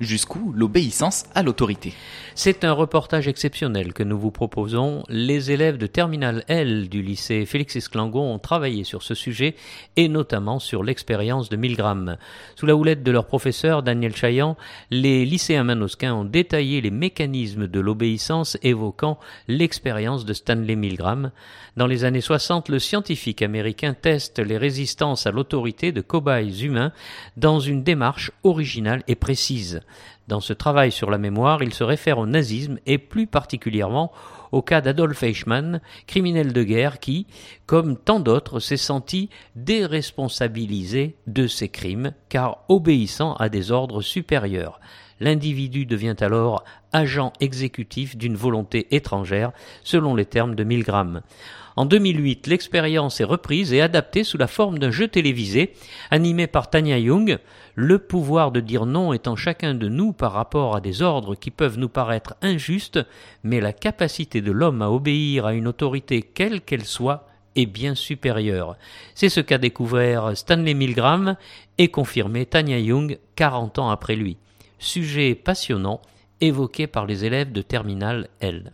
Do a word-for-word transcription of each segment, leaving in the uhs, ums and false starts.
Jusqu'où l'obéissance à l'autorité? C'est un reportage exceptionnel que nous vous proposons. Les élèves de Terminale L du lycée Félix-Esclangon ont travaillé sur ce sujet et notamment sur l'expérience de Milgram. Sous la houlette de leur professeur Daniel Chaillan, les lycéens manosquins ont détaillé les mécanismes de l'obéissance évoquant l'expérience de Stanley Milgram. Dans les années soixante, le scientifique américain teste les résistances à l'autorité de cobayes humains dans une démarche originale et précise. Dans ce travail sur la mémoire, il se réfère au nazisme et plus particulièrement au cas d'Adolf Eichmann, criminel de guerre qui, comme tant d'autres, s'est senti déresponsabilisé de ses crimes car obéissant à des ordres supérieurs. L'individu devient alors agent exécutif d'une volonté étrangère, selon les termes de Milgram. En deux mille huit, l'expérience est reprise et adaptée sous la forme d'un jeu télévisé, animé par Tanya Young. Le pouvoir de dire non est en chacun de nous par rapport à des ordres qui peuvent nous paraître injustes, mais la capacité de l'homme à obéir à une autorité quelle qu'elle soit est bien supérieure. C'est ce qu'a découvert Stanley Milgram et confirmé Tanya Young quarante ans après lui. Sujet passionnant évoqué par les élèves de Terminale L.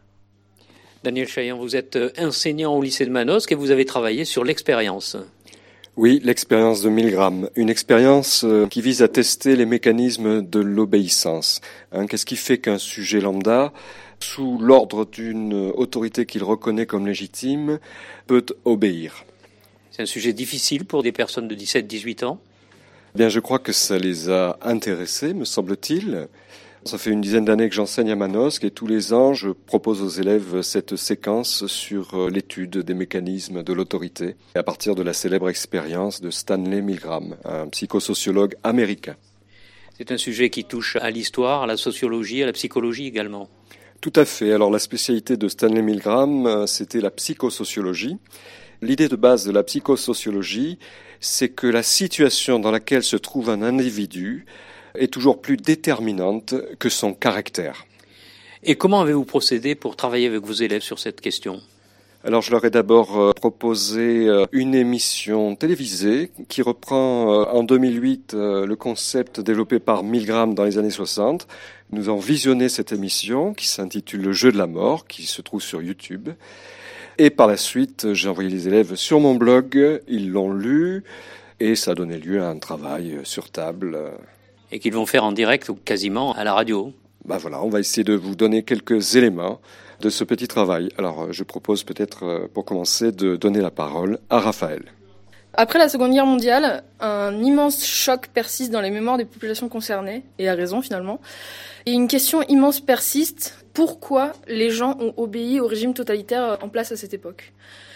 Daniel Chaillan, vous êtes enseignant au lycée de Manosque et vous avez travaillé sur l'expérience. Oui, l'expérience de Milgram, une expérience qui vise à tester les mécanismes de l'obéissance. Hein, qu'est-ce qui fait qu'un sujet lambda, sous l'ordre d'une autorité qu'il reconnaît comme légitime, peut obéir? C'est un sujet difficile pour des personnes de dix-sept à dix-huit ans. Bien, je crois que ça les a intéressés, me semble-t-il. Ça fait une dizaine d'années que j'enseigne à Manosque et tous les ans, je propose aux élèves cette séquence sur l'étude des mécanismes de l'autorité à partir de la célèbre expérience de Stanley Milgram, un psychosociologue américain. C'est un sujet qui touche à l'histoire, à la sociologie, à la psychologie également. Tout à fait. Alors la spécialité de Stanley Milgram, c'était la psychosociologie. L'idée de base de la psychosociologie, c'est que la situation dans laquelle se trouve un individu est toujours plus déterminante que son caractère. Et comment avez-vous procédé pour travailler avec vos élèves sur cette question ? Alors je leur ai d'abord proposé une émission télévisée qui reprend en deux mille huit le concept développé par Milgram dans les années soixante. Nous avons visionné cette émission qui s'intitule Le jeu de la mort, qui se trouve sur YouTube. Et par la suite, j'ai envoyé les élèves sur mon blog, ils l'ont lu et ça a donné lieu à un travail sur table. Et qu'ils vont faire en direct ou quasiment à la radio. Ben voilà, on va essayer de vous donner quelques éléments de ce petit travail. Alors, je propose peut-être, pour commencer, de donner la parole à Raphaël. Après la Seconde Guerre mondiale, un immense choc persiste dans les mémoires des populations concernées, et à raison finalement. Et une question immense persiste, pourquoi les gens ont obéi au régime totalitaire en place à cette époque ?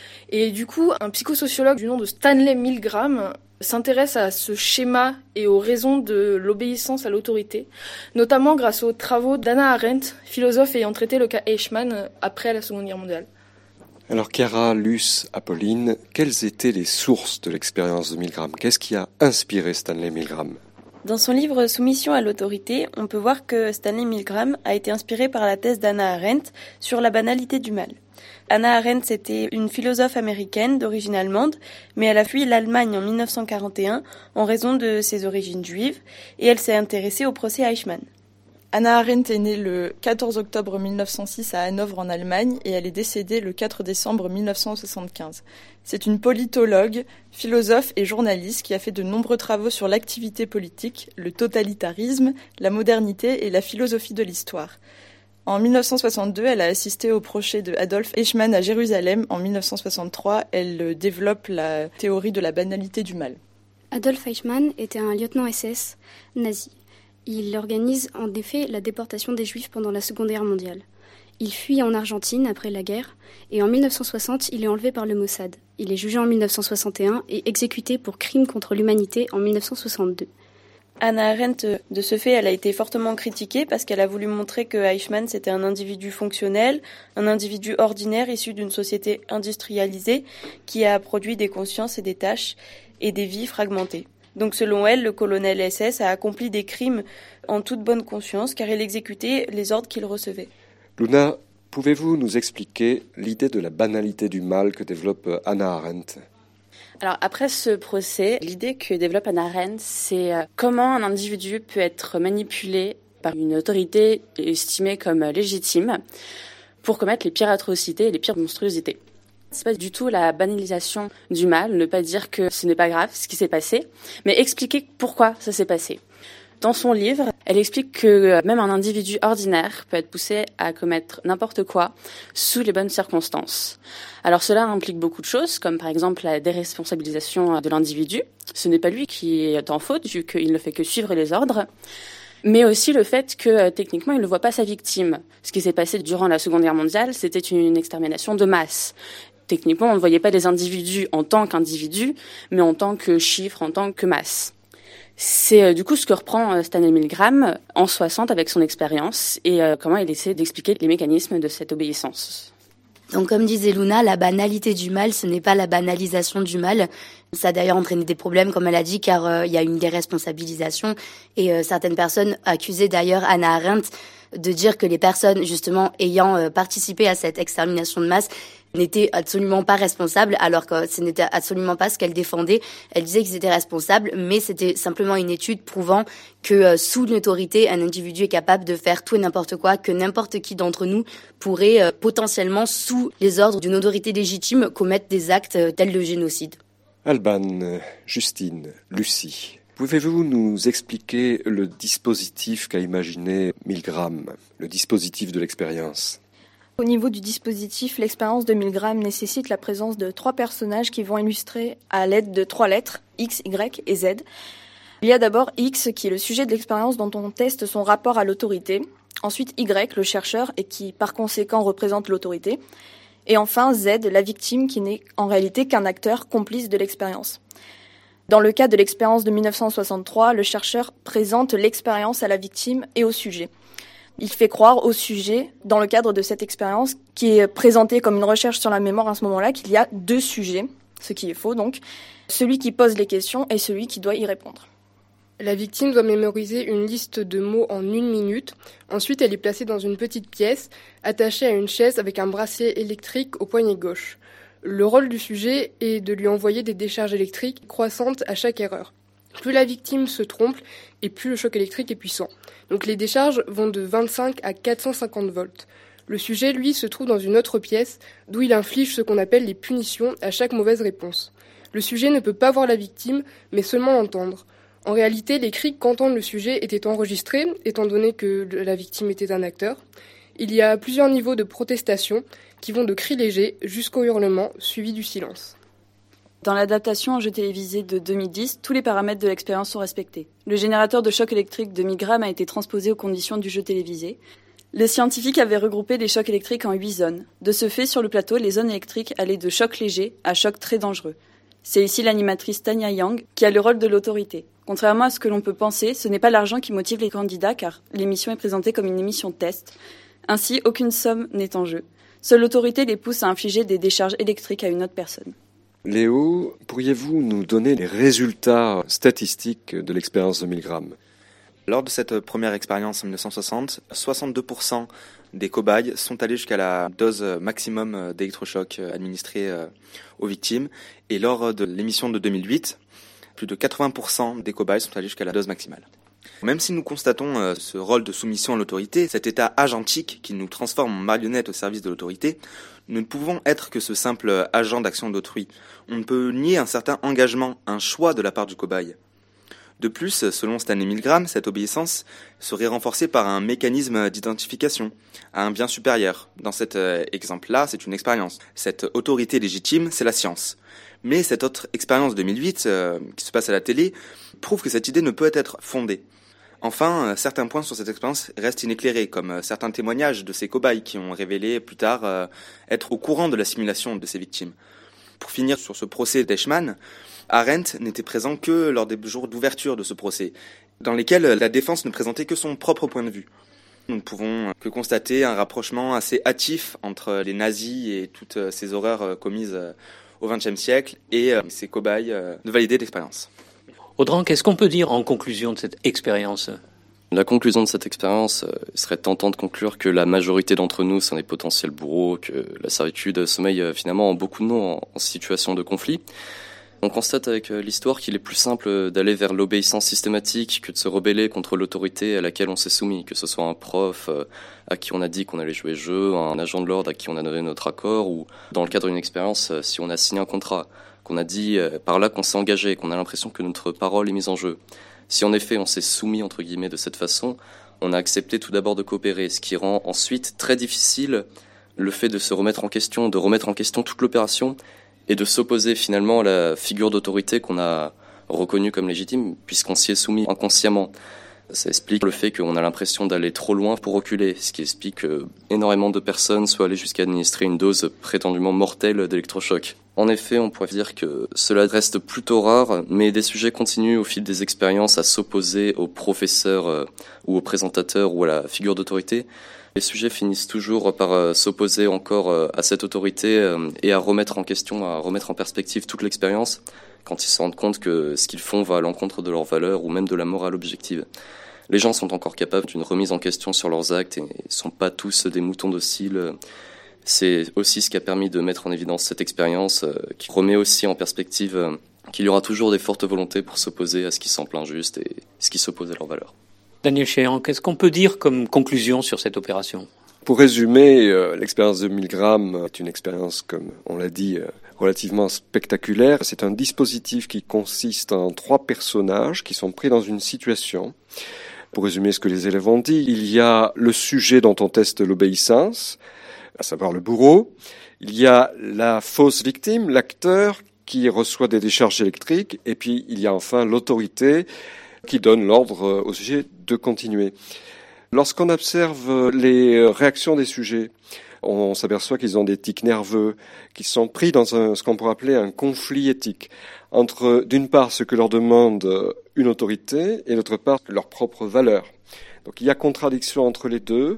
Et du coup, un psychosociologue du nom de Stanley Milgram s'intéresse à ce schéma et aux raisons de l'obéissance à l'autorité, notamment grâce aux travaux d'Hannah Arendt, philosophe ayant traité le cas Eichmann après la Seconde Guerre mondiale. Alors Chiara, Luce, Apolline, quelles étaient les sources de l'expérience de Milgram ? Qu'est-ce qui a inspiré Stanley Milgram ? Dans son livre Soumission à l'autorité, on peut voir que Stanley Milgram a été inspiré par la thèse d'Hannah Arendt sur la banalité du mal. Hannah Arendt, c'était une philosophe américaine d'origine allemande, mais elle a fui l'Allemagne en dix-neuf cent quarante et un en raison de ses origines juives, et elle s'est intéressée au procès Eichmann. Hannah Arendt est née le quatorze octobre mille neuf cent six à Hanovre en Allemagne et elle est décédée le quatre décembre mille neuf cent soixante-quinze. C'est une politologue, philosophe et journaliste qui a fait de nombreux travaux sur l'activité politique, le totalitarisme, la modernité et la philosophie de l'histoire. En mille neuf cent soixante-deux, elle a assisté au procès de Adolf Eichmann à Jérusalem. En mille neuf cent soixante-trois, elle développe la théorie de la banalité du mal. Adolf Eichmann était un lieutenant S S nazi. Il organise en effet la déportation des Juifs pendant la Seconde Guerre mondiale. Il fuit en Argentine après la guerre et en mille neuf cent soixante, il est enlevé par le Mossad. Il est jugé en mille neuf cent soixante et un et exécuté pour crime contre l'humanité en mille neuf cent soixante-deux. Hannah Arendt, de ce fait, elle a été fortement critiquée parce qu'elle a voulu montrer que Eichmann, c'était un individu fonctionnel, un individu ordinaire issu d'une société industrialisée qui a produit des consciences et des tâches et des vies fragmentées. Donc selon elle, le colonel S S a accompli des crimes en toute bonne conscience car il exécutait les ordres qu'il recevait. Luna, pouvez-vous nous expliquer l'idée de la banalité du mal que développe Hannah Arendt ? Alors après ce procès, l'idée que développe Hannah Arendt, c'est comment un individu peut être manipulé par une autorité estimée comme légitime pour commettre les pires atrocités et les pires monstruosités. C'est pas du tout la banalisation du mal, ne pas dire que ce n'est pas grave ce qui s'est passé, mais expliquer pourquoi ça s'est passé. Dans son livre, elle explique que même un individu ordinaire peut être poussé à commettre n'importe quoi sous les bonnes circonstances. Alors cela implique beaucoup de choses, comme par exemple la déresponsabilisation de l'individu. Ce n'est pas lui qui est en faute, vu qu'il ne fait que suivre les ordres. Mais aussi le fait que, techniquement, il ne voit pas sa victime. Ce qui s'est passé durant la Seconde Guerre mondiale, c'était une extermination de masse. Techniquement, on ne voyait pas les individus en tant qu'individus, mais en tant que chiffres, en tant que masse. C'est euh, du coup ce que reprend euh, Stanley Milgram en soixante avec son expérience et euh, comment il essaie d'expliquer les mécanismes de cette obéissance. Donc comme disait Luna, la banalité du mal, ce n'est pas la banalisation du mal. Ça a d'ailleurs entraîné des problèmes, comme elle a dit, car euh, il y a une déresponsabilisation et euh, certaines personnes accusaient d'ailleurs Hannah Arendt de dire que les personnes justement ayant euh, participé à cette extermination de masse n'étaient absolument pas responsables, alors que ce n'était absolument pas ce qu'elle défendait. Elle disait qu'ils étaient responsables, mais c'était simplement une étude prouvant que euh, sous l'autorité, un individu est capable de faire tout et n'importe quoi, que n'importe qui d'entre nous pourrait euh, potentiellement, sous les ordres d'une autorité légitime, commettre des actes euh, tels le génocide. Alban, Justine, Lucie, pouvez-vous nous expliquer le dispositif qu'a imaginé Milgram, le dispositif de l'expérience ? Au niveau du dispositif, l'expérience de Milgram nécessite la présence de trois personnages qui vont illustrer à l'aide de trois lettres, X, Y et Z. Il y a d'abord X, qui est le sujet de l'expérience dont on teste son rapport à l'autorité. Ensuite Y, le chercheur, et qui par conséquent représente l'autorité. Et enfin Z, la victime, qui n'est en réalité qu'un acteur complice de l'expérience. Dans le cas de l'expérience de dix-neuf cent soixante-trois, le chercheur présente l'expérience à la victime et au sujet. Il fait croire au sujet, dans le cadre de cette expérience, qui est présentée comme une recherche sur la mémoire à ce moment-là, qu'il y a deux sujets, ce qui est faux donc, celui qui pose les questions et celui qui doit y répondre. La victime doit mémoriser une liste de mots en une minute. Ensuite, elle est placée dans une petite pièce, attachée à une chaise avec un bracelet électrique au poignet gauche. Le rôle du sujet est de lui envoyer des décharges électriques croissantes à chaque erreur. Plus la victime se trompe, et plus le choc électrique est puissant. Donc les décharges vont de vingt-cinq à quatre cent cinquante volts. Le sujet, lui, se trouve dans une autre pièce, d'où il inflige ce qu'on appelle les punitions à chaque mauvaise réponse. Le sujet ne peut pas voir la victime, mais seulement l'entendre. En réalité, les cris qu'entend le sujet étaient enregistrés, étant donné que la victime était un acteur. Il y a plusieurs niveaux de protestation, qui vont de cris légers jusqu'au hurlement, suivi du silence. Dans l'adaptation en jeu télévisé de deux mille dix, tous les paramètres de l'expérience sont respectés. Le générateur de choc électrique de Milgram a été transposé aux conditions du jeu télévisé. Les scientifiques avaient regroupé les chocs électriques en huit zones. De ce fait, sur le plateau, les zones électriques allaient de choc léger à choc très dangereux. C'est ici l'animatrice Tanya Yang qui a le rôle de l'autorité. Contrairement à ce que l'on peut penser, ce n'est pas l'argent qui motive les candidats car l'émission est présentée comme une émission test. Ainsi, aucune somme n'est en jeu. Seule l'autorité les pousse à infliger des décharges électriques à une autre personne. Léo, pourriez-vous nous donner les résultats statistiques de l'expérience de Milgram ? Lors de cette première expérience en dix-neuf cent soixante, soixante-deux pour cent des cobayes sont allés jusqu'à la dose maximum d'électrochoc administrée aux victimes. Et lors de l'émission de deux mille huit, plus de quatre-vingts pour cent des cobayes sont allés jusqu'à la dose maximale. Même si nous constatons ce rôle de soumission à l'autorité, cet état agentique qui nous transforme en marionnettes au service de l'autorité, nous ne pouvons être que ce simple agent d'action d'autrui. On ne peut nier un certain engagement, un choix de la part du cobaye. De plus, selon Stanley Milgram, cette obéissance serait renforcée par un mécanisme d'identification à un bien supérieur. Dans cet exemple-là, c'est une expérience. Cette autorité légitime, c'est la science. Mais cette autre expérience de deux mille huit, euh, qui se passe à la télé, prouve que cette idée ne peut être fondée. Enfin, certains points sur cette expérience restent inéclairés, comme certains témoignages de ces cobayes qui ont révélé plus tard euh, être au courant de la simulation de ces victimes. Pour finir sur ce procès d'Eichmann, Arendt n'était présent que lors des jours d'ouverture de ce procès, dans lesquels la défense ne présentait que son propre point de vue. Nous ne pouvons que constater un rapprochement assez hâtif entre les nazis et toutes ces horreurs commises au vingtième siècle et ces cobayes de valider l'expérience. Audran, qu'est-ce qu'on peut dire en conclusion de cette expérience ? La conclusion de cette expérience serait tentant de conclure que la majorité d'entre nous sont des potentiels bourreaux, que la servitude sommeille finalement en beaucoup de nous en situation de conflit. On constate avec l'histoire qu'il est plus simple d'aller vers l'obéissance systématique que de se rebeller contre l'autorité à laquelle on s'est soumis, que ce soit un prof à qui on a dit qu'on allait jouer le jeu, un agent de l'ordre à qui on a donné notre accord, ou dans le cadre d'une expérience, si on a signé un contrat, qu'on a dit par là qu'on s'est engagé, qu'on a l'impression que notre parole est mise en jeu. Si en effet on s'est soumis entre guillemets de cette façon, on a accepté tout d'abord de coopérer, ce qui rend ensuite très difficile le fait de se remettre en question, de remettre en question toute l'opération, et de s'opposer finalement à la figure d'autorité qu'on a reconnue comme légitime, puisqu'on s'y est soumis inconsciemment. Ça explique le fait qu'on a l'impression d'aller trop loin pour reculer, ce qui explique que énormément de personnes soient allées jusqu'à administrer une dose prétendument mortelle d'électrochoc. En effet, on pourrait dire que cela reste plutôt rare, mais des sujets continuent au fil des expériences à s'opposer aux professeurs euh, ou aux présentateurs ou à la figure d'autorité. Les sujets finissent toujours par euh, s'opposer encore euh, à cette autorité euh, et à remettre en question, à remettre en perspective toute l'expérience quand ils se rendent compte que ce qu'ils font va à l'encontre de leurs valeurs ou même de la morale objective. Les gens sont encore capables d'une remise en question sur leurs actes et ne sont pas tous des moutons dociles. C'est aussi ce qui a permis de mettre en évidence cette expérience euh, qui remet aussi en perspective euh, qu'il y aura toujours des fortes volontés pour s'opposer à ce qui semble injuste et ce qui s'oppose à leurs valeurs. Daniel Chéant, qu'est-ce qu'on peut dire comme conclusion sur cette opération ? Pour résumer, euh, l'expérience de Milgram est une expérience, comme on l'a dit, euh, relativement spectaculaire. C'est un dispositif qui consiste en trois personnages qui sont pris dans une situation. Pour résumer ce que les élèves ont dit, il y a le sujet dont on teste l'obéissance, à savoir le bourreau. Il y a la fausse victime, l'acteur qui reçoit des décharges électriques. Et puis il y a enfin l'autorité qui donne l'ordre au sujet de continuer. Lorsqu'on observe les réactions des sujets, on s'aperçoit qu'ils ont des tics nerveux, qu'ils sont pris dans un, ce qu'on pourrait appeler un conflit éthique entre, d'une part, ce que leur demande une autorité et d'autre part, leurs propres valeurs. Donc il y a contradiction entre les deux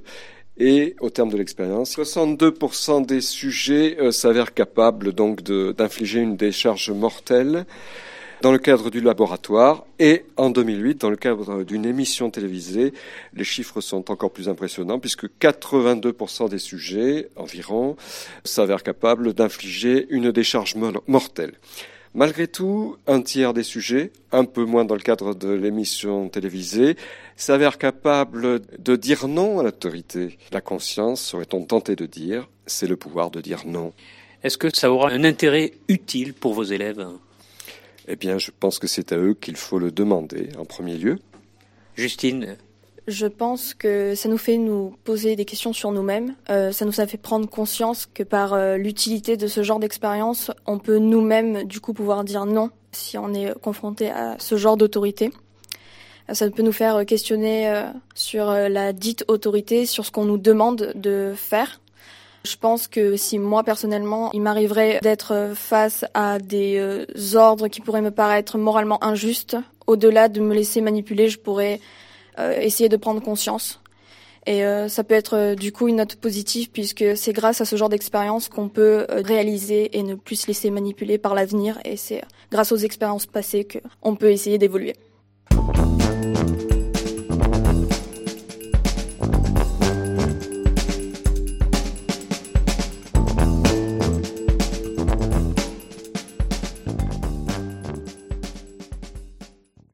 et au terme de l'expérience, soixante-deux pour cent des sujets euh, s'avèrent capables donc de, d'infliger une décharge mortelle dans le cadre du laboratoire, et en deux mille huit, dans le cadre d'une émission télévisée, les chiffres sont encore plus impressionnants puisque quatre-vingt-deux pour cent des sujets, environ, s'avèrent capables d'infliger une décharge mortelle. Malgré tout, un tiers des sujets, un peu moins dans le cadre de l'émission télévisée, s'avèrent capables de dire non à l'autorité. La conscience, serait-on tenté de dire, c'est le pouvoir de dire non. Est-ce que ça aura un intérêt utile pour vos élèves ? Eh bien, je pense que c'est à eux qu'il faut le demander, en premier lieu. Justine ? Je pense que ça nous fait nous poser des questions sur nous-mêmes. Euh, ça nous a fait prendre conscience que par euh, l'utilité de ce genre d'expérience, on peut nous-mêmes, du coup, pouvoir dire non si on est confronté à ce genre d'autorité. Euh, ça peut nous faire questionner euh, sur euh, la dite autorité, sur ce qu'on nous demande de faire. Je pense que si moi, personnellement, il m'arriverait d'être face à des euh, ordres qui pourraient me paraître moralement injustes, au-delà de me laisser manipuler, je pourrais euh, essayer de prendre conscience. Et euh, ça peut être euh, du coup une note positive, puisque c'est grâce à ce genre d'expérience qu'on peut euh, réaliser et ne plus se laisser manipuler par l'avenir. Et c'est grâce aux expériences passées qu'on peut essayer d'évoluer.